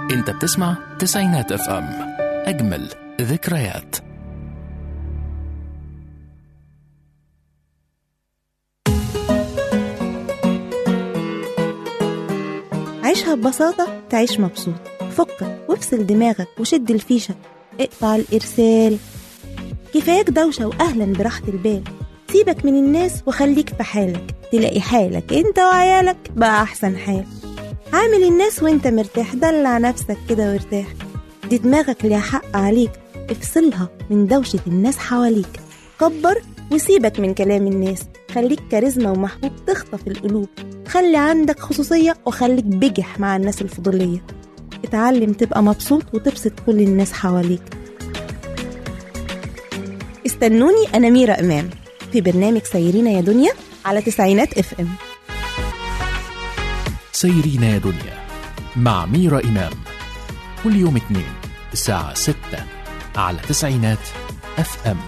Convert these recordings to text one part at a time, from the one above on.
انت بتسمع تسعينات اف ام، اجمل ذكريات. عيشها ببساطة تعيش مبسوط. فكك وافصل دماغك وشد الفيشة، اقطع الإرسال. كفاياك دوشة وأهلا براحة البال. سيبك من الناس وخليك في حالك، تلاقي حالك انت وعيالك بقى أحسن حال. عامل الناس وانت مرتاح، دلع نفسك كده وارتاح. دي دماغك ليها حق عليك، افصلها من دوشة الناس حواليك. كبر وسيبك من كلام الناس، خليك كاريزما ومحبوب تخطف القلوب. خلي عندك خصوصية وخليك بجح مع الناس الفضولية. اتعلم تبقى مبسوط وتبسط كل الناس حواليك. استنوني أنا ميرا إمام في برنامج سيرين يا دنيا على تسعينات اف ام. سيرين يا دنيا مع ميرا إمام، كل يوم اثنين الساعة 6 على تسعينات اف ام.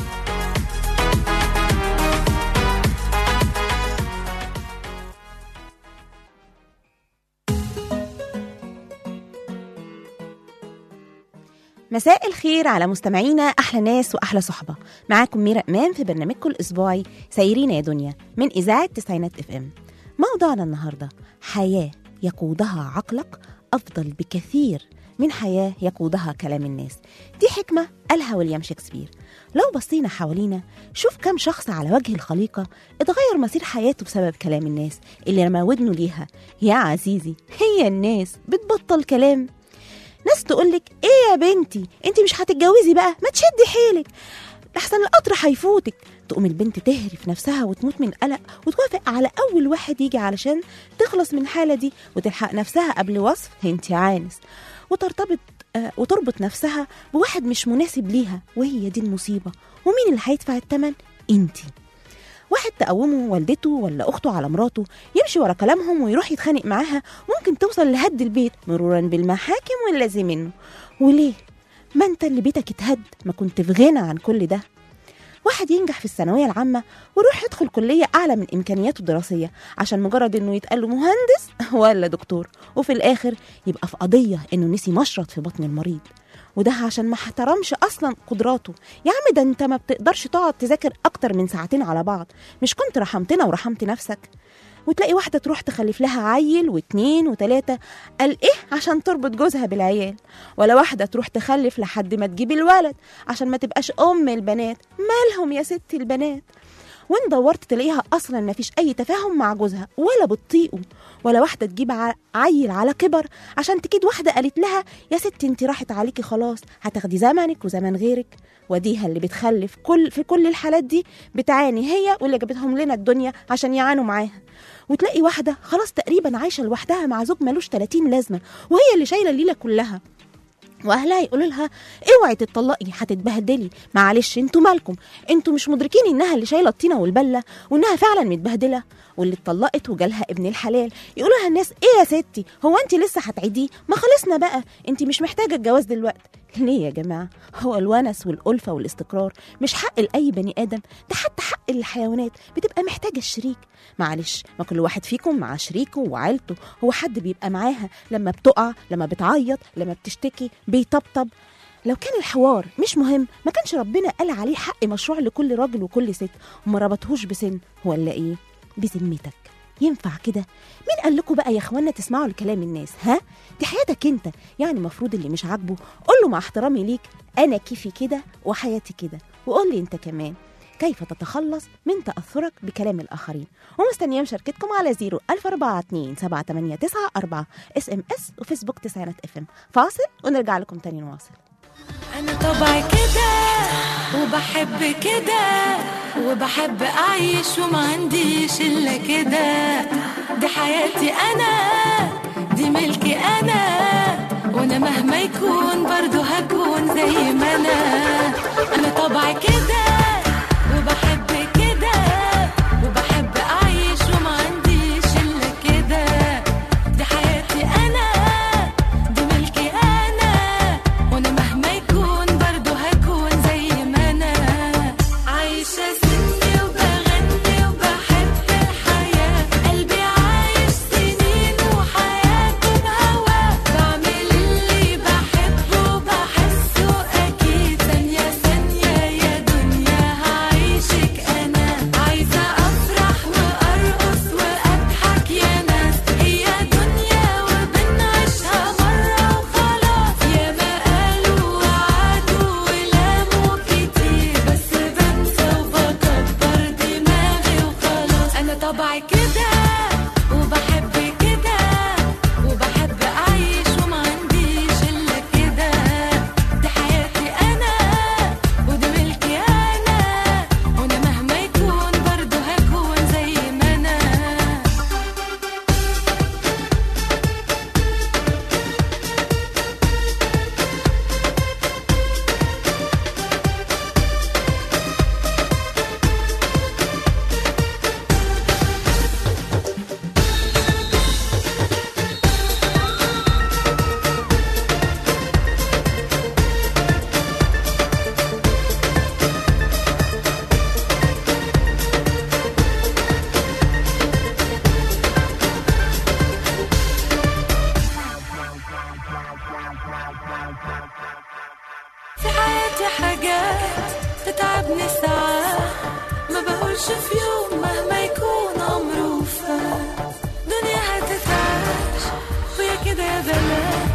مساء الخير على مستمعينا، أحلى ناس وأحلى صحبة. معاكم ميرا إمام في برنامجكم الأسبوعي سيرين يا دنيا من إذاعة تسعينات اف ام. موضوعنا النهاردة: حياة يقودها عقلك أفضل بكثير من حياة يقودها كلام الناس. دي حكمة قالها ويليام شكسبير. لو بصينا حوالينا شوف كم شخص على وجه الخليقة اتغير مصير حياته بسبب كلام الناس اللي رمى ودنه ليها. يا عزيزي، هي الناس بتبطل كلام؟ ناس تقولك ايه يا بنتي انت مش هتتجوزي بقى، ما تشدي حيلك لحسن القطر هيفوتك. تقوم البنت تهرف نفسها وتموت من قلق وتوافق على اول واحد يجي علشان تخلص من الحالة دي وتلحق نفسها قبل وصف انت عانس، وتربط نفسها بواحد مش مناسب ليها. وهي دي المصيبة. ومين اللي هيدفع الثمن؟ انتي. واحد تقومه والدته ولا أخته على مراته، يمشي ورا كلامهم ويروح يتخانق معاها، ممكن توصل لهد البيت مرورا بالمحاكم واللازم منه. وليه؟ ما انت اللي بيتك اتهد، ما كنت في غنى عن كل ده. واحد ينجح في الثانوية العامة ويروح يدخل كلية أعلى من إمكانياته الدراسية عشان مجرد إنه يتقال له مهندس ولا دكتور، وفي الآخر يبقى في قضية إنه نسي مشرط في بطن المريض، وده عشان ما احترمش اصلا قدراته. يا عم ده انت ما بتقدرش تقعد تذاكر اكتر من ساعتين على بعض، مش كنت رحمتنا ورحمت نفسك؟ وتلاقي واحدة تروح تخلف لها عيل واثنين وثلاثة، قال ايه عشان تربط جوزها بالعيال. ولا واحدة تروح تخلف لحد ما تجيب الولد عشان ما تبقاش ام البنات. مالهم يا ست البنات؟ وان دورت تلاقيها اصلا ما فيش اي تفاهم مع جوزها ولا بتطيقه. ولا واحده تجيب عيل على كبر عشان تكيد واحده قالت لها يا ستي انت راحت عليكي خلاص، هتاخدي زمنك وزمن غيرك. وديها اللي بتخلف في كل الحالات دي بتعاني هي واللي جابتهم لنا الدنيا عشان يعانوا معاها. وتلاقي واحده خلاص تقريبا عايشه لوحدها مع زوج ملوش 30 لازمه وهي اللي شايله الليله كلها، واهلها يقولوا لها اوعي تتطلقي هتتبهدلي. معلش انتوا مالكم؟ انتوا مش مدركين انها اللي شايله الطينه والبله وانها فعلا متبهدله؟ واللي اتطلقت وجالها ابن الحلال يقولوا لها الناس ايه يا ستي، هو انت لسه هتعيديه؟ ما خلصنا بقى، انت مش محتاجه الجواز دلوقتي. ليه يا جماعه؟ هو الونس والألفة والاستقرار مش حق لاي بني ادم؟ ده حتى حق الحيوانات بتبقى محتاجه الشريك. معلش، ما كل واحد فيكم مع شريكه وعيلته. هو حد بيبقى معاها لما بتقع، لما بتعيط، لما بتشتكي، بيطبطب؟ لو كان الحوار مش مهم ما كانش ربنا قال عليه حق مشروع لكل راجل وكل ست وما ربطهوش بسن ولا ايه؟ بذمتك ينفع كده؟ مين قال لكم بقى يا اخوانا تسمعوا لكلام الناس؟ ها؟ دي حياتك انت، يعني المفروض اللي مش عاجبه قول له مع احترامي ليك انا كيفي كده وحياتي كده. وقول لي انت كمان كيف تتخلص من تأثرك بكلام الآخرين. ومستنية مشاركتكم على 014278994 SMS وفيسبوك تسعينات اف ام. فاصل ونرجع لكم تاني نواصل. أنا طبعي كده وبحب كده وبحب أعيش وما عنديش إلا كده. دي حياتي أنا، دي ملكي أنا، وأنا مهما يكون برضو هكون زي ما أنا طبعي كده وبحب كده وبحب أعيش وما عنديش إلا كده. دي حياتي أنا، دي ملكي أنا، وأنا مهما يكون برضو هكون زي ما أنا. عايشة سني وبغني وبحب الحياة، قلبي عايش سنين وحياته بهوا، بعمل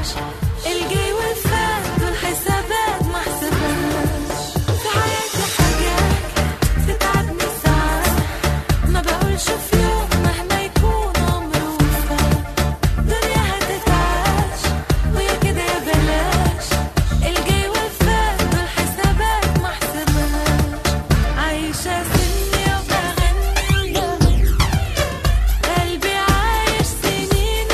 تتعاش، الجاي والفات دول حسابات ما حسبهاش. في حياتي حاجات تتعبني ساعات، ما بقولش في يوم مهما يكون عمره وفات. دنيا هتتعاش ويا كده يا بلاش، الجاي والفات دول حسابات ما حسبهاش. عايشة سني وبغني قلبي عايش سنين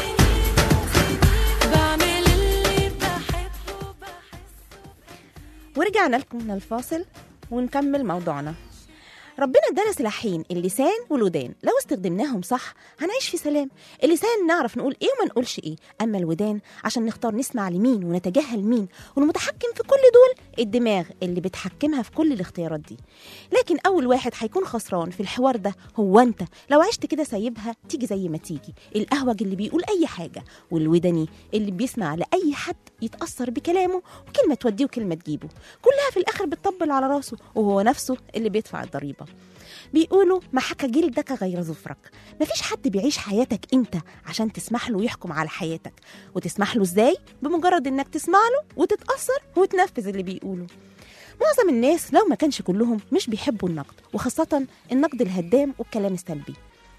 بعمل اللي بحبه بحسه. ورجعنا لكم من الفاصل ونكمل موضوعنا. ربنا ادانا سلاحين، اللسان والودان، لو استخدمناهم صح هنعيش في سلام. اللسان نعرف نقول ايه وما نقولش ايه، اما الودان عشان نختار نسمع لمين ونتجاهل مين. والمتحكم في كل دول الدماغ اللي بتحكمها في كل الاختيارات دي. لكن اول واحد هيكون خسران في الحوار ده هو انت، لو عشت كده سايبها تيجي زي ما تيجي. الاهوج اللي بيقول اي حاجه، والودني اللي بيسمع لاي حد يتاثر بكلامه، وكلمه توديه وكلمه تجيبه، كلها في الاخر بتطبل على راسه وهو نفسه اللي بيدفع الضريبه. بيقولوا ما حكى جلدك غير ظفرك. مفيش حد بيعيش حياتك انت عشان تسمح له يحكم على حياتك. وتسمح له ازاي؟ بمجرد انك تسمع له وتتأثر وتنفذ اللي بيقوله. معظم الناس لو ما كانش كلهم مش بيحبوا النقد، وخاصة النقد الهدام والكلام السلبي.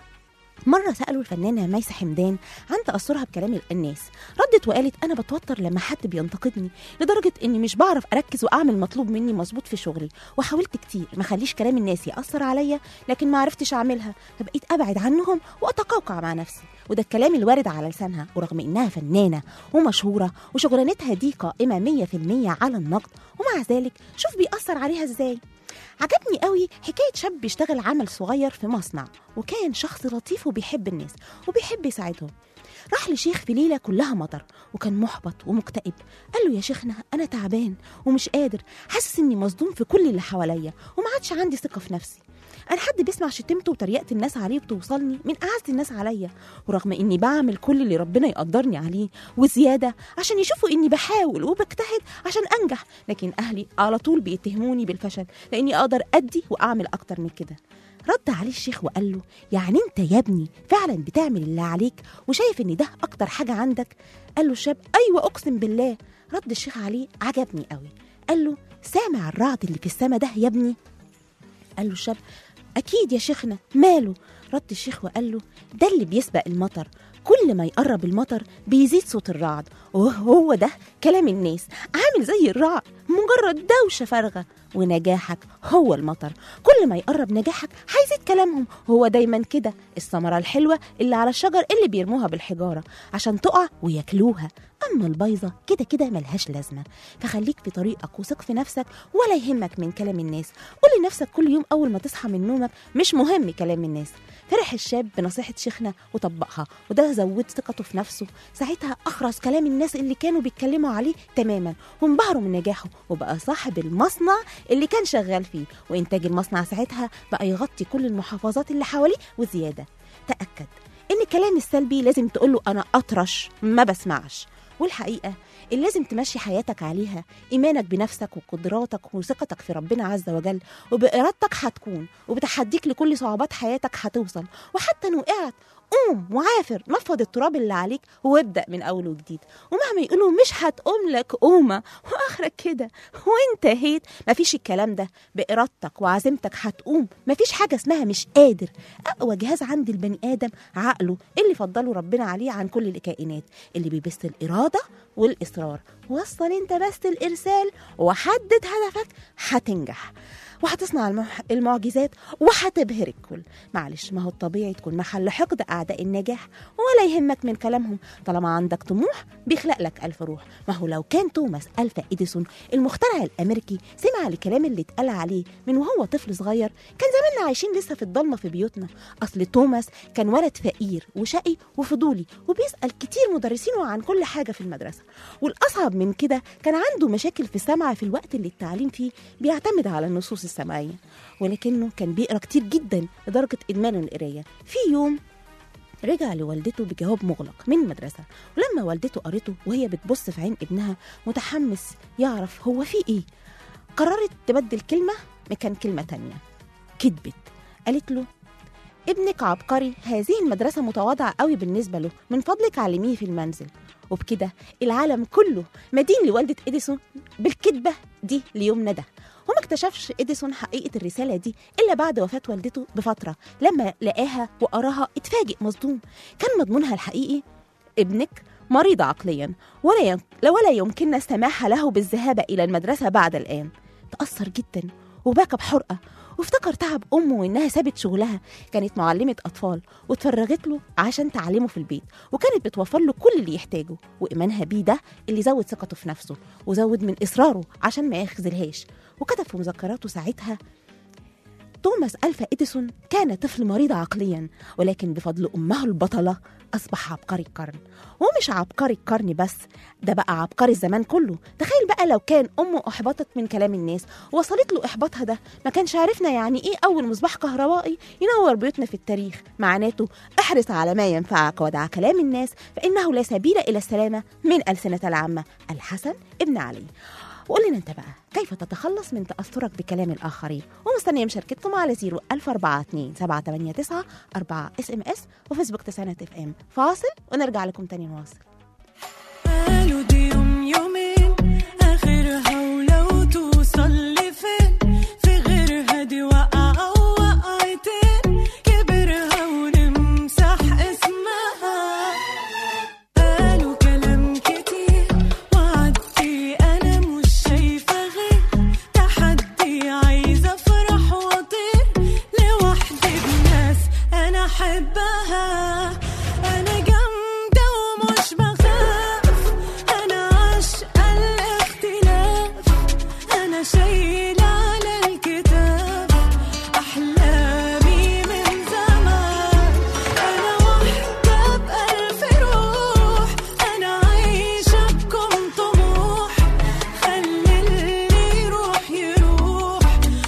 مرة سألوا الفنانة ميسة حمدان عن تأثرها بكلام الناس، ردت وقالت أنا بتوتر لما حد بينتقدني لدرجة إني مش بعرف أركز وأعمل مطلوب مني مظبوط في شغلي، وحاولت كتير ما خليش كلام الناس يأثر عليا، لكن ما عرفتش أعملها، فبقيت أبعد عنهم وأتقوقع مع نفسي. وده الكلام الوارد على لسانها، ورغم إنها فنانة ومشهورة وشغلانتها دي قائمة 100% على النقد، ومع ذلك شوف بيأثر عليها إزاي. عجبني قوي حكاية شاب بيشتغل عمل صغير في مصنع، وكان شخص لطيف وبيحب الناس وبيحب يساعدهم. راح لشيخ في ليلة كلها مطر وكان محبط ومكتئب. قال له يا شيخنا أنا تعبان ومش قادر، حاسس إني مصدوم في كل اللي حواليا وما عادش عندي ثقة في نفسي. أنا حد بيسمع شتمته وتريقة الناس عليه بتوصلني من أعز الناس عليا، ورغم إني بعمل كل اللي ربنا يقدرني عليه وزيادة عشان يشوفوا إني بحاول وبجتهد عشان أنجح، لكن أهلي على طول بيتهموني بالفشل لأني أقدر أدي وأعمل أكتر من كده. رد عليه الشيخ وقال له يعني انت يا ابني فعلا بتعمل اللي عليك وشايف ان ده اكتر حاجة عندك؟ قال له الشاب ايوه اقسم بالله. رد الشيخ عليه عجبني قوي، قال له سامع الرعد اللي في السما ده يا ابني؟ قال له الشاب اكيد يا شيخنا ماله؟ رد الشيخ وقال له ده اللي بيسبق المطر، كل ما يقرب المطر بيزيد صوت الرعد، وهو ده كلام الناس عامل زي الرعد مجرد دوشة فارغة، ونجاحك هو المطر، كل ما يقرب نجاحك هيزيد كلامهم، هو دايما كده الثمرة الحلوة اللي على الشجر اللي بيرموها بالحجارة عشان تقع وياكلوها، أما البيضة كده كده ملهاش لازمة. فخليك في طريقك وثق في نفسك ولا يهمك من كلام الناس. قول لنفسك كل يوم أول ما تصحى من نومك مش مهم كلام الناس. فرح الشاب بنصيحة شيخنا وطبقها، وده زود ثقته في نفسه. ساعتها أخرس كلام الناس اللي كانوا بيتكلموا عليه تماما، وانبهروا من نجاحه، وبقى صاحب المصنع اللي كان شغال فيه، وإنتاج المصنع ساعتها بقى يغطي كل المحافظات اللي حواليه وزيادة. تأكد إن الكلام السلبي لازم تقوله أنا أطرش ما بسمعش، والحقيقة اللي لازم تمشي حياتك عليها إيمانك بنفسك وقدراتك وثقتك في ربنا عز وجل، وبإرادتك هتكون، وبتحديك لكل صعوبات حياتك هتوصل، وحتى إن وقعت قوم وعافر، نفض التراب اللي عليك وابدأ من أول وجديد. ومهما يقولوا مش هتقوم لك قومة وآخرك كده وانتهيت، مفيش الكلام ده، بإرادتك وعزيمتك هتقوم. مفيش حاجة اسمها مش قادر. أقوى جهاز عند البني آدم عقله اللي فضله ربنا عليه عن كل الكائنات، اللي بيبث الإرادة والإصرار. وصل انت بس الإرسال وحدد هدفك هتنجح وهتصنع المعجزات وهتبهر الكل. معلش، ما هو الطبيعي تكون محل حقد أعداء النجاح ولا يهمك من كلامهم، طالما عندك طموح بيخلق لك ألف روح. ما هو لو كان توماس ألفا إديسون المخترع الأمريكي سمع الكلام اللي اتقال عليه من وهو طفل صغير، كان زماننا عايشين لسه في الضلمة في بيوتنا. أصل توماس كان ولد فقير وشقي وفضولي، وبيسأل كتير مدرسينه عن كل حاجة في المدرسة، والأصعب من كده كان عنده مشاكل في السمع في الوقت اللي التعليم فيه بيعتمد على النصوص السمعية، ولكنه كان بيقرأ كتير جدا لدرجة إدمان القراية. في يوم رجع لوالدته بجواب مغلق من المدرسة، ولما والدته قرته وهي بتبص في عين ابنها متحمس يعرف هو في إيه، قررت تبدل كلمة مكان كلمة تانية. كدبت، قالت له ابنك عبقري، هذه المدرسة متواضعة قوي بالنسبة له، من فضلك علميه في المنزل. وبكده العالم كله مدين لوالدة إديسون بالكذبة دي ليومنا ده. وما اكتشفش إديسون حقيقة الرسالة دي إلا بعد وفاة والدته بفترة، لما لقاها وقراها اتفاجئ مصدوم. كان مضمونها الحقيقي ابنك مريض عقليا ولا يمكننا السماح له بالذهاب إلى المدرسة بعد الآن. تأثر جدا وبكى بحرقة، وافتكر تعب أمه وإنها سابت شغلها، كانت معلمة أطفال وتفرغت له عشان تعلمه في البيت، وكانت بتوفر له كل اللي يحتاجه، وإيمانها بيه ده اللي زود ثقته في نفسه وزود من إصراره عشان ما يخذلهاش. وكتب في مذكراته ساعتها: توماس ألفا إديسون كان طفل مريض عقليا، ولكن بفضل أمه البطلة أصبح عبقري القرن. ومش عبقري القرن بس، ده بقى عبقري الزمان كله. تخيل بقى لو كان أمه أحبطت من كلام الناس ووصلت له إحباطها ده، ما كانش عارفنا يعني إيه أول مصباح كهربائي ينور بيوتنا في التاريخ. معناته احرص على ما ينفعك ودع كلام الناس، فإنه لا سبيل إلى السلامة من ألسنة العامة. الحسن ابن علي. وقول لنا انت بقى كيف تتخلص من تأثرك بكلام الآخرين؟ ومستنية مشاركتكم على 0142789 SMS وفيسبوك تسعينات FM. فاصل ونرجع لكم تاني نواصل. قالوا دي يومين آخرها، ولو توصل لفين في غيرها دي وقعة ووقعتين، كبرها ونمسح اسمها. قالوا كلام كتير وعدي، أنا مش شايفة غير تحدي، عايزة أفرح وأطير لوحدي بناس أنا أحبها. أنا جامدة ومش بخاف، أنا عاشقة الاختلاف، أنا شايلة على الكتاب أحلامي من زمان. أنا واحدة بألف روح، أنا عايشة بكم طموح، خلي اللي يروح يروح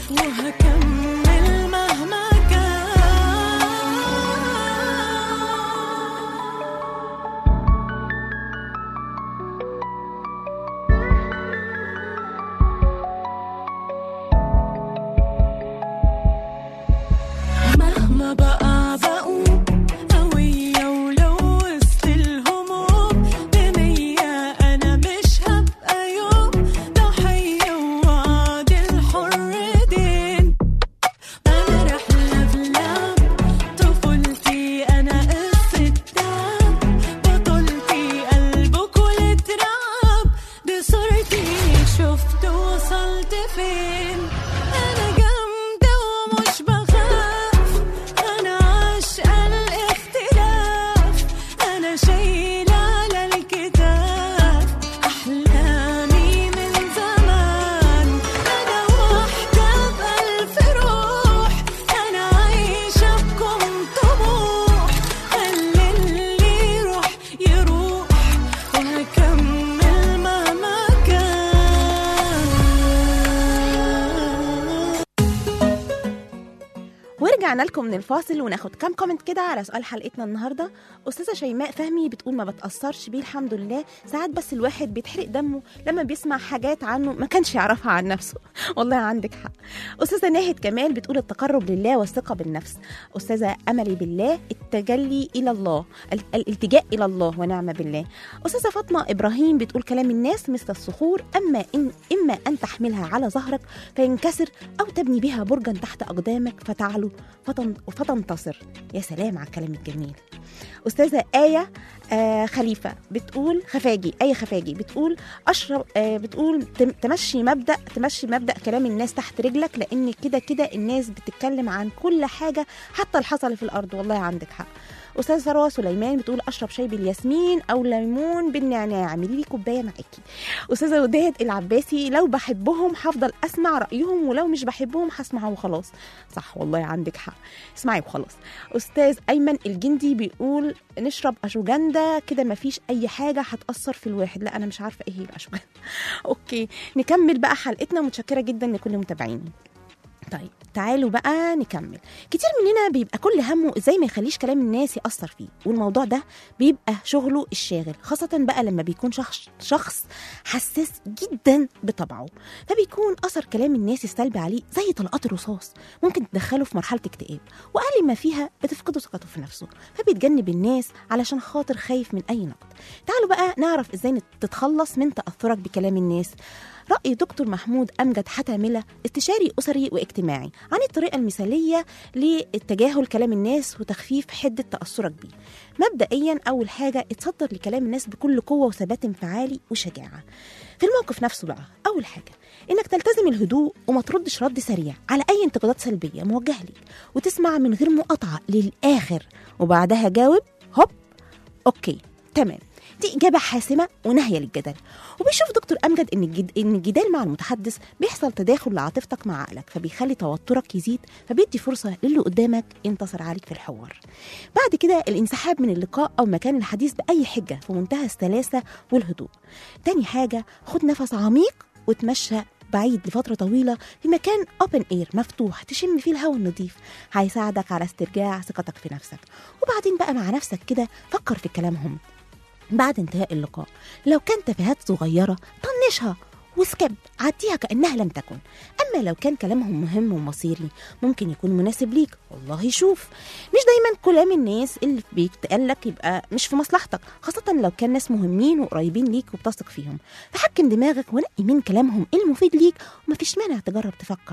وهكمل مهما كان. مهما بقى بقوم قوية، ولو وسط الهموم بمية، أنا مش هبقى يوم ضحية، ووعد الحر دين. أنا رحلة في لعب طفولتي، أنا قصة تعب بطولتي، قلبه كل ترعب، دي صورتي شفت وصلت فين. أنا جامدة ومش بخاف، أنا عاشقة الاختلاف، أنا شايلة على الكتاب أحلامي من زمان. أنا واحدة بألف روح، أنا عايشة بكم طموح، خلي اللي يروح يروح وهكمل مهما كان. ورجعنا لكم من الفاصل وناخد كام كومنت كده على سؤال حلقتنا النهارده. استاذه شيماء فهمي بتقول: ما بتاثرش بيه الحمد لله، ساعات بس الواحد بيتحرق دمه لما بيسمع حاجات عنه ما كانش يعرفها عن نفسه. والله عندك حق. استاذه ناهد كمال بتقول: التقرب لله والثقه بالنفس. استاذه املي بالله: التجلي الى الله، الالتجاء الى الله ونعم بالله. استاذه فاطمه ابراهيم بتقول: كلام الناس مثل الصخور، اما ان تحملها على ظهرك فينكسر، او تبني بها برجا تحت اقدامك فتعلو فتنتصر. يا سلام على الكلام الجميل. أستاذة آية خليفة بتقول آية خفاجي بتقول: أشرب بتقول تمشي مبدأ كلام الناس تحت رجلك، لأن كده الناس بتتكلم عن كل حاجة حتى اللي حصل في الأرض. والله عندك حق. أستاذ ثروة سليمان بتقول: أشرب شاي بالياسمين أو ليمون بالنعناع، اعملي لي كوباية معاكي. أستاذة وداد العباسي: لو بحبهم هفضل أسمع رأيهم، ولو مش بحبهم هسمعه وخلاص. صح والله عندك حق، اسمعي وخلاص. أستاذ أيمن الجندي بيقول: نشرب أشوجندا كده مفيش أي حاجة هتأثر في الواحد. لا أنا مش عارفة إيه هي الأشوجندا. أوكي نكمل بقى حلقتنا، متشكرة جدا لكل متابعيني. طيب تعالوا بقى نكمل. كتير مننا بيبقى كل همه ازاي ما يخليش كلام الناس يأثر فيه، والموضوع ده بيبقى شغله الشاغل، خاصة بقى لما بيكون شخص حساس جدا بطبعه، فبيكون أثر كلام الناس السلبي عليه زي طلقات الرصاص، ممكن تدخله في مرحلة اكتئاب، وأقل ما فيها بتفقده ثقته في نفسه، فبيتجنب الناس علشان خاطر خايف من أي نقد. تعالوا بقى نعرف ازاي تتخلص من تأثرك بكلام الناس. رأي دكتور محمود أمجد حتاملة، استشاري أسري واجتماعي، عن الطريقة المثالية لتجاهل كلام الناس وتخفيف حدة تأثرك بيه. مبدئيا أول حاجة، اتصدر لكلام الناس بكل قوة وثبات انفعالي وشجاعة. في الموقف نفسه بقى، أول حاجة إنك تلتزم الهدوء وما تردش رد سريع على أي انتقادات سلبية موجهة ليك، وتسمع من غير مقاطعة للآخر، وبعدها جاوب هوب أوكي تمام. دي إجابة حاسمة ونهاية للجدل. وبيشوف دكتور أمجد إن الجدال مع المتحدث بيحصل تداخل لعاطفتك مع عقلك، فبيخلي توترك يزيد، فبيدي فرصة للي قدامك ينتصر عليك في الحوار. بعد كده الانسحاب من اللقاء أو مكان الحديث بأي حجة في منتهى السلاسة والهدوء. تاني حاجة، خد نفس عميق وتمشى بعيد لفترة طويلة في مكان open air مفتوح تشم فيه الهواء النظيف، هيساعدك على استرجاع ثقتك في نفسك. وبعدين بقى مع نفسك كده فكر في كلامهم بعد انتهاء اللقاء، لو كان تفاهات صغيرة طنشها وسكب، عديها كأنها لم تكن. أما لو كان كلامهم مهم ومصيري ممكن يكون مناسب ليك، والله شوف، مش دايما كلام الناس اللي بيتقالك يبقى مش في مصلحتك، خاصة لو كان ناس مهمين وقريبين ليك وبتثق فيهم. فحكم دماغك ونقي من كلامهم المفيد ليك، ومفيش مانع تجرب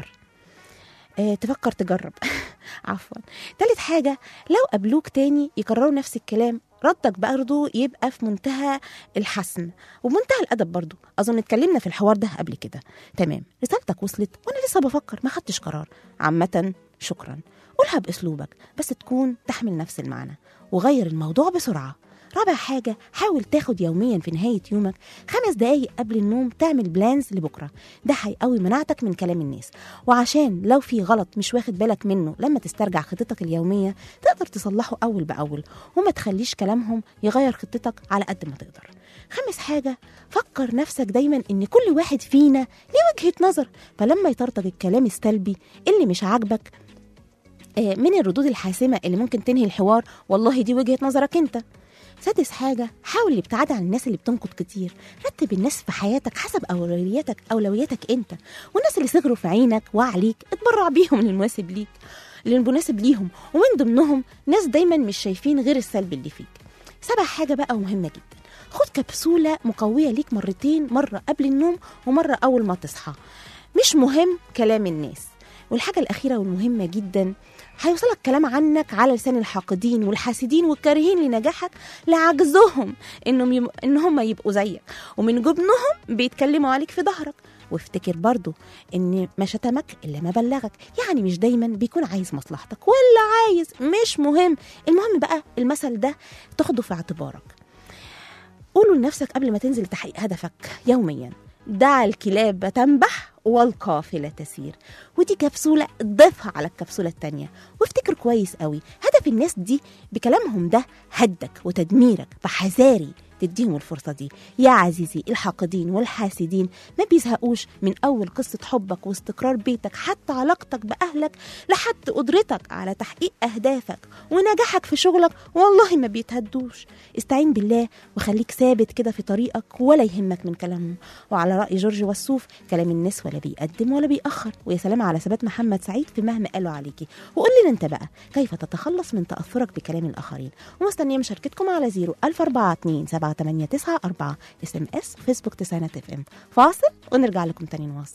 تجرب عفوا. تالت حاجة، لو قابلوك تاني يكرروا نفس الكلام، ردك برضه يبقى في منتهى الحسم ومنتهى الأدب. برضه أظن اتكلمنا في الحوار ده قبل كده. تمام، رسالتك وصلت وأنا لسه بفكر، ما خدتش قرار. عامة شكرا، قولها بأسلوبك بس تكون تحمل نفس المعنى، وغير الموضوع بسرعة. رابع حاجة، حاول تاخد يوميا في نهاية يومك 5 دقايق قبل النوم تعمل بلانز لبكرة. ده هيقوي مناعتك من كلام الناس، وعشان لو في غلط مش واخد بالك منه لما تسترجع خطتك اليومية تقدر تصلحه أول بأول، وما تخليش كلامهم يغير خطتك على قد ما تقدر. 5 حاجة، فكر نفسك دايما إن كل واحد فينا ليه وجهة نظر، فلما يطرطق الكلام السلبي اللي مش عاجبك من الردود الحاسمة اللي ممكن تنهي الحوار، والله دي وجهة نظرك انت. 6 حاجة، حاول الابتعاد عن الناس اللي بتنقد كتير. رتب الناس في حياتك حسب أولوياتك انت، والناس اللي صغروا في عينك وعليك اتبرع بيهم للمناسب ليهم، ومن ضمنهم ناس دايما مش شايفين غير السلب اللي فيك. 7 حاجة بقى ومهمة جدا، خد كبسولة مقوية ليك مرتين، مرة قبل النوم ومرة أول ما تصحى. مش مهم كلام الناس. والحاجة الأخيرة والمهمة جدا، هيوصلك كلام عنك على لسان الحاقدين والحاسدين والكارهين لنجاحك لعجزهم إنهم يبقوا زيك، ومن جبنهم بيتكلموا عليك في ظهرك. وافتكر برضو إن ما شتمك إلا ما بلغك، يعني مش دايما بيكون عايز مصلحتك ولا عايز، مش مهم. المهم بقى المثل ده تاخده في اعتبارك. قوله لنفسك قبل ما تنزل تحقيق هدفك يوميا: دع الكلاب تنبح والقافلة تسير. ودي كبسولة ضيفها على الكبسولة التانية، وافتكر كويس قوي هدف الناس دي بكلامهم ده هدك وتدميرك، فحذاري تديهم الفرصة دي. يا عزيزي، الحاقدين والحاسدين ما بيزهقوش من أول قصة حبك واستقرار بيتك، حتى علاقتك بأهلك، لحد قدرتك على تحقيق أهدافك ونجاحك في شغلك، والله ما بيتهدوش. استعين بالله وخليك ثابت كده في طريقك، ولا يهمك من كلامهم. وعلى رأي جورج وسوف، كلام الناس ولا بيقدم ولا بيأخر. ويا سلام على ثبات محمد سعيد في مهما قالوا عليكي. وقول لنا انت بقى كيف تتخلص من تأثرك بكلام الآخرين. ومستنية مشاركتكم على 014278994 SMS فيسبوك تسعينات FM. فاصل ونرجع لكم تاني نواصل.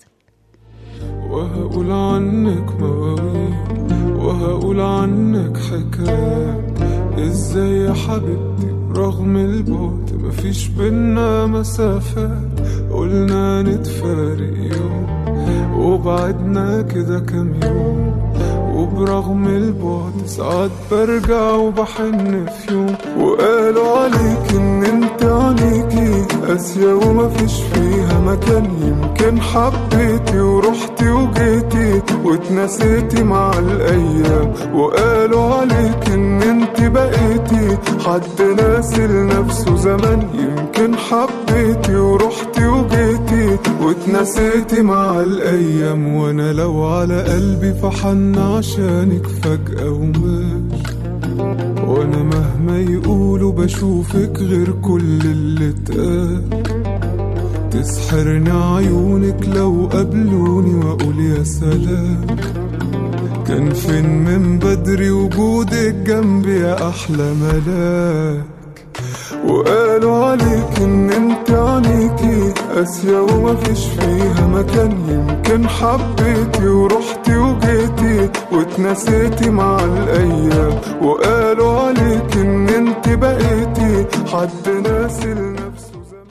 وهقول عنك مواويل وهقول عنك حكايات، ازاي يا حبيبتي رغم البعد مفيش بينا مسافات، قلنا نتفارق يوم وبعدنا كده كام يوم، وبرغم البعد ساعات برجع وبحن في يوم. وقالوا عليك ان انت عليكي قاسية ومفيش فيها مكان، يمكن حبيتي ورحتي وجيتي واتنسيتي مع الايام. وقالوا عليك ان انت بقيتي حد ناسي لنفسه زمان، يمكن حبيتي ورحتي وجيتي واتنسيتي مع الأيام، وأنا لو على قلبي فحن عشانك فجأة وماشي، وأنا مهما يقولوا بشوفك غير كل اللي اتقال. تسحرني عيونك لو قابلوني وأقول يا سلام، كان فين من بدري وجودك جنبي يا أحلى ملاك. وقالوا عليك ان انت عينيكي قاسية ومفيش فيها مكان، يمكن حبيتي ورحتي وجيتي واتنسيتي مع الايام. وقالوا عليك ان انت بقيتي حد ناسي لنفسه زمان.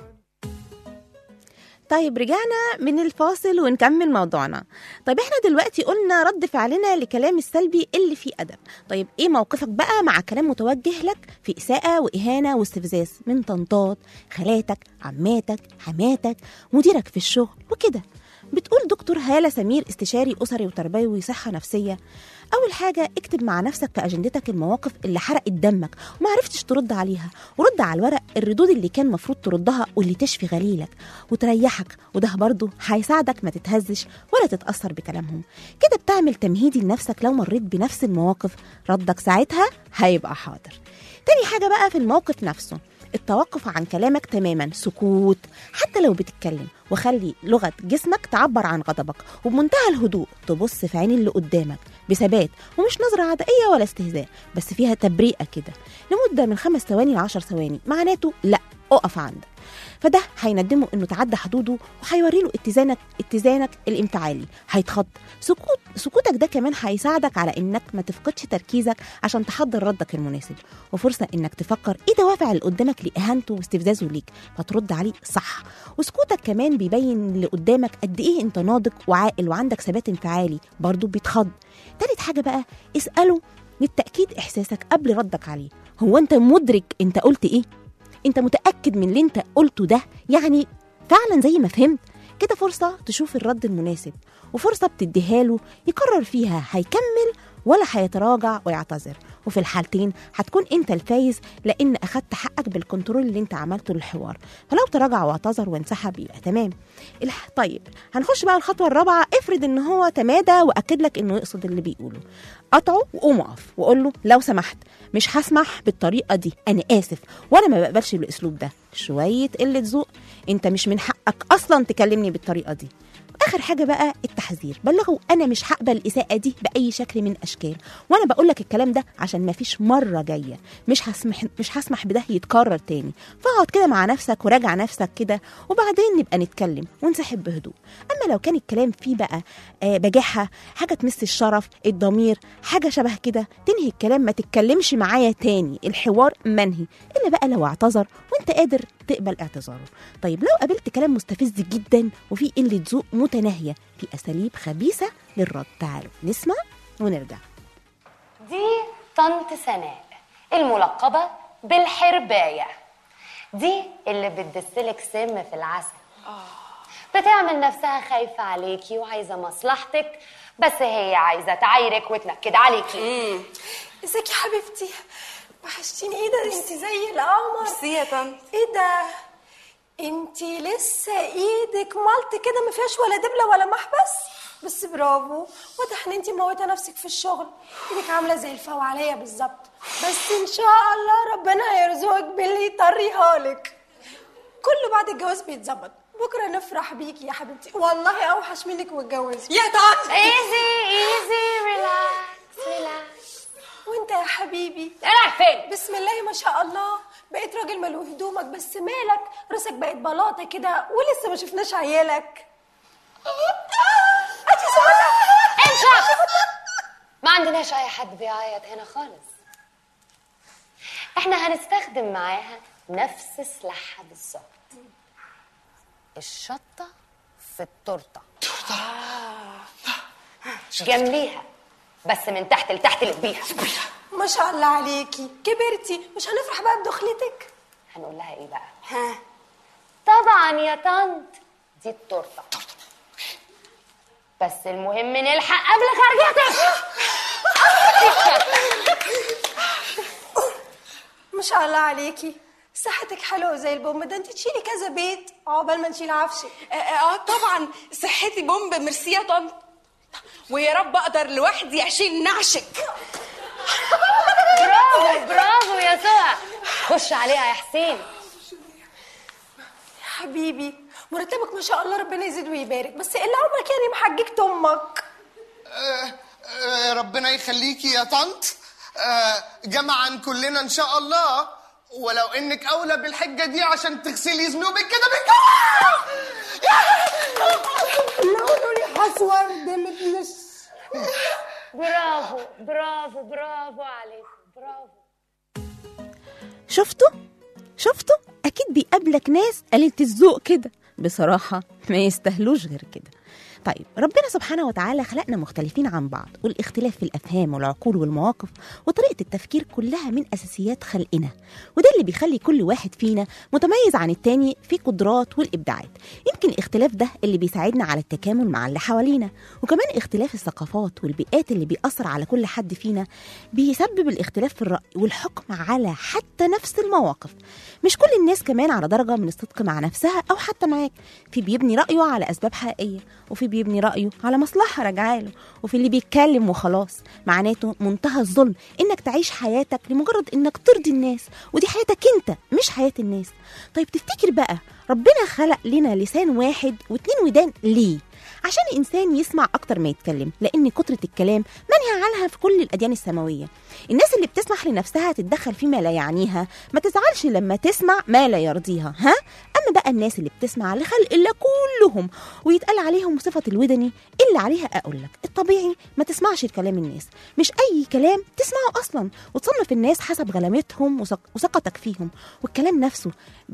طيب رجعنا من الفاصل ونكمل موضوعنا. طيب احنا دلوقتي قلنا رد فعلنا لكلام السلبي اللي فيه أدب. طيب ايه موقفك بقى مع كلام متوجه لك في إساءة وإهانة واستفزاز من طنطات، خالاتك، عماتك، حماتك، مديرك في الشغل وكده؟ بتقول دكتور هالة سمير، استشاري أسري وتربوي وصحة نفسية: أول حاجة اكتب مع نفسك في أجندتك المواقف اللي حرقت دمك وما عرفتش ترد عليها، ورد على الورق الردود اللي كان مفروض تردها واللي تشفي غليلك وتريحك، وده برضه هيساعدك ما تتهزش ولا تتأثر بكلامهم. كده بتعمل تمهيدي لنفسك لو مريت بنفس المواقف، ردك ساعتها هيبقى حاضر. تاني حاجة بقى في الموقف نفسه، التوقف عن كلامك تماما، سكوت حتى لو بتتكلم، وخلي لغة جسمك تعبر عن غضبك، وبمنتهى الهدوء تبص في عين اللي قدامك بثبات، ومش نظرة عدائية ولا استهزاء، بس فيها تبرئة كده لمدة من 5 ثواني ل 10 ثواني، معناته لا اقف عندك. فده هيندمه انه تعدى حدوده، وهيوري له اتزانك الانفعالي، هيتخض. سكوتك ده كمان هيساعدك على انك ما تفقدش تركيزك عشان تحضر ردك المناسب، وفرصه انك تفكر ايه دوافع اللي قدامك لاهانته واستفزازه ليك فترد عليه صح. وسكوتك كمان بيبين اللي قدامك قد ايه انت ناضج وعاقل وعندك ثبات انفعالي، برضه بيتخض. تالت حاجه بقى، اساله للتاكيد احساسك قبل ردك عليه. هو انت مدرك انت قلت ايه؟ انت متأكد من اللي انت قلته ده؟ يعني فعلا زي ما فهمت كده؟ فرصة تشوف الرد المناسب، وفرصة بتديها له يقرر فيها هيكمل ولا هيتراجع ويعتذر. وفي الحالتين هتكون انت الفايز، لان اخدت حقك بالكنترول اللي انت عملته للحوار. فلو تراجع واعتذر وانسحب يبقى تمام. طيب هنخش بقى الخطوة الرابعة. افرض ان هو تمادى واكد لك انه يقصد اللي بيقوله، قطعه وقوم اقف وقول له لو سمحت مش هسمح بالطريقة دي، انا اسف وانا ما بقبلش بالاسلوب ده. شوية قلة ذوق، انت مش من حقك اصلا تكلمني بالطريقة دي. اخر حاجه بقى التحذير، بلغه انا مش هقبل الاساءه دي باي شكل من الاشكال، وانا بقول لك الكلام ده عشان ما فيش مره جايه مش هسمح بده يتكرر تاني. فاقعد كده مع نفسك وراجع نفسك كده، وبعدين نبقى نتكلم ونسحب بهدوء. اما لو كان الكلام فيه بقى بجاحه، حاجه تمس الشرف، الضمير، حاجه شبه كده، تنهي الكلام، ما تتكلمش معايا تاني، الحوار منهي، الا بقى لو اعتذر وانت قادر تقبل اعتذاره. طيب لو قابلت كلام مستفز جدا وفي قله ذوق متناهيه، في اساليب خبيثه للرد. تعالوا نسمع ونرجع. دي طنط سناء الملقبه بالحربايه، دي اللي بتدسلك سم في العسل. بتعمل نفسها خايفه عليكي وعايزه مصلحتك، بس هي عايزه تعايرك وتنكد عليكي. ازيك يا حبيبتي؟ وحشتيني. ايه ده، انت زي القمر. ميرسي يا طنط. ايه ده، انت لسه ايدك مالت كده ما فيهاش ولا دبله ولا محبس، بس برافو. واضح ان انت موته نفسك في الشغل، ايدك عامله زي الفو عليا بالظبط. بس ان شاء الله ربنا يرزقك باللي يطريها لك. كله بعد الجواز بيتظبط. بكره نفرح بيكي يا حبيبتي، والله اوحش منك واتجوزي يا طنط. ايزي ريلاكس. وانت يا حبيبي رايح فين؟ بسم الله ما شاء الله، بقيت راجل ملو هدومك، بس مالك راسك بقت بلاطه كده ولسه ما شفناش عيالك. انشف. ما عندناش اي حد بيعيط هنا خالص. احنا هنستخدم معاها نفس سلاحها بالظبط، الشطه في التورته. جنبيها بس من تحت لتحت لبيها. ما شاء الله عليكي كبرتي. مش هنفرح بقى بدخلتك؟ هنقول لها ايه بقى؟ طبعا يا طنط دي التورته، بس المهم نلحق قبل خرجتك. ما شاء الله عليكي صحتك حلوه زي البوم ده، انت تشيلي كذا بيت عقبال ما نشيل عفشك. طبعا صحتي بومب. ميرسي يا طنط، ويا رب اقدر لوحدي اشيل نعشك. برافو يا سهى. خش عليها يا حسين. يا حبيبي مرتبك ما شاء الله ربنا يزيد ويبارك، بس الا عمرك يعني ما حججت امك. ربنا يخليكي يا طنط. جمعا كلنا ان شاء الله، ولو انك اولى بالحجه دي عشان تغسلي ذنوبك كده قولوا لي حسوه قدامك. برافو برافو برافو عليكم، برافو. شفتوا اكيد بيقابلك ناس قليلة الذوق كده، بصراحة ما يستاهلوش غير كده. طيب ربنا سبحانه وتعالى خلقنا مختلفين عن بعض، والاختلاف في الأفهام والعقول والمواقف وطريقة التفكير كلها من أساسيات خلقنا، وده اللي بيخلي كل واحد فينا متميز عن التاني في قدرات والإبداعات. يمكن الاختلاف ده اللي بيساعدنا على التكامل مع اللي حوالينا، وكمان اختلاف الثقافات والبيئات اللي بيأثر على كل حد فينا بيسبب الاختلاف في الرأي والحكم على حتى نفس المواقف. مش كل الناس كمان على درجة من الصدق مع نفسها أو حتى معاك، في بيبني رأيه على أسباب حقيقية، وفي بيبني رأيه على مصلحة راجعاله، وفي اللي بيتكلم وخلاص. معناته منتهى الظلم إنك تعيش حياتك لمجرد إنك ترضي الناس، ودي حياتك أنت مش حياة الناس. طيب تفتكر بقى ربنا خلق لنا لسان واحد واتنين ودان ليه؟ عشان الإنسان يسمع أكتر ما يتكلم، لأن كترة الكلام منهي عنها في كل الأديان السماوية. الناس اللي بتسمح لنفسها تتدخل فيما لا يعنيها ما تزعلش لما تسمع ما لا يرضيها، ها؟ أما بقى الناس اللي بتسمع لخلق الله كلهم ويتقال عليهم صفة الودني، اللي عليها أقول لك الطبيعي ما تسمعش الكلام الناس، مش أي كلام تسمعه أصلا، وتصنف الناس حسب غلامتهم وثقتك فيهم. والكلام نفسه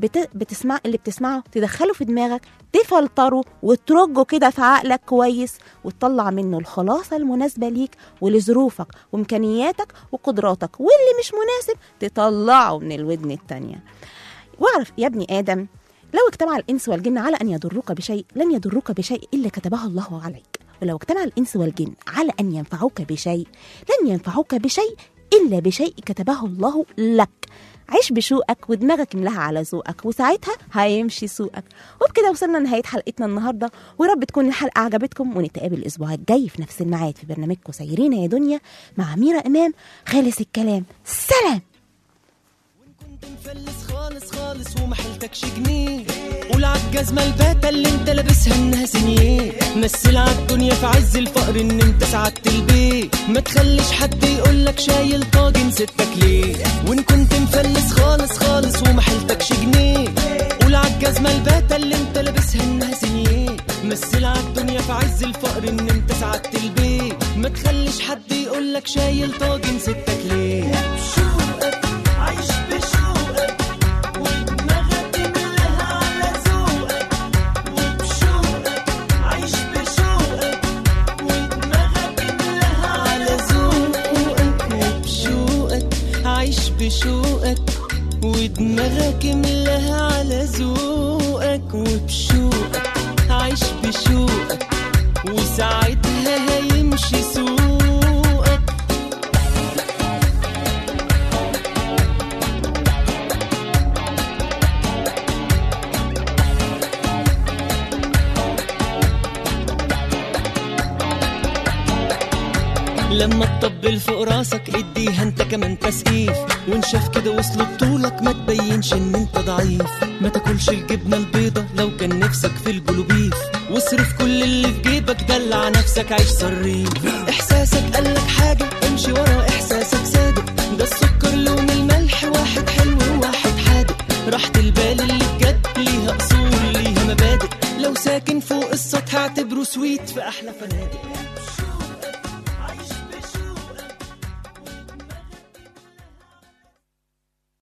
بتسمع اللي بتسمعه تدخله في دماغك، تفلتره وترجه كده في عقلك كويس، وتطلع منه الخلاصة المناسبة ليك ولظروفك وإمكانياتك وقدراتك، واللي مش مناسب تطلعه من الودن التانية. واعرف يا ابني آدم، لو اجتمع الإنس والجن على أن يضروك بشيء لن يضروك بشيء إلا كتبه الله عليك، ولو اجتمع الإنس والجن على أن ينفعوك بشيء لن ينفعوك بشيء إلا بشيء كتبه الله لك. عيش بشوقك ودماغك املاها على ذوقك، وساعتها هيمشي سوقك. وبكده وصلنا لنهاية حلقتنا النهاردة، ويا رب تكون الحلقة عجبتكم، ونتقابل الأسبوع الجاي في نفس الميعاد في برنامجكم سيرينا يا دنيا مع ميرا إمام. خالص الكلام، سلام. كنت مفلس خالص خالص وما حلتكش جنيه، قول عالجزمة الباتة اللي انت لابسها انها سنيه، مثل عالدنيا في عز الفقر ان انت سعدت البيت، ما تخليش حد يقولك شايل طاجن ستك ليه. وان كنت مفلس خالص خالص وما حلتكش جنيه، قول عالجزمة الباتة اللي انت لابسها انها سنيه، مثل عالدنيا في عز الفقر ان انت سعدت البيت، ما تخليش حد يقولك شايل طاجن ستك ليه. بشوقك عايش بشوقك ودماغك ملها على ذوقك، وبشوقك عايش بشوقك ودماغك ملها على ذوقك، وبشوقك عايش بشوقك ودماغك ملها على ذوقك، وبشوقك عايش بشوقك وساعتها هيمشي سوقك. لما تطبل فوق راسك اديها انت كمان تسقيف، وان شاف كده وصل بطولك ما تبينش ان انت ضعيف، ما تاكلش الجبنه البيضه لو كان نفسك في الجلوبيف، واصرف كل اللي في جيبك دلع نفسك عيش صريف. احساسك قالك حاجه امشي ورا احساسك صادق، ده السكر لون الملح، واحد حلو وواحد حادق، راحة البال اللي بجد ليها اصول ليها مبادئ، لو ساكن فوق السطح اعتبره سويت في احلى فنادق.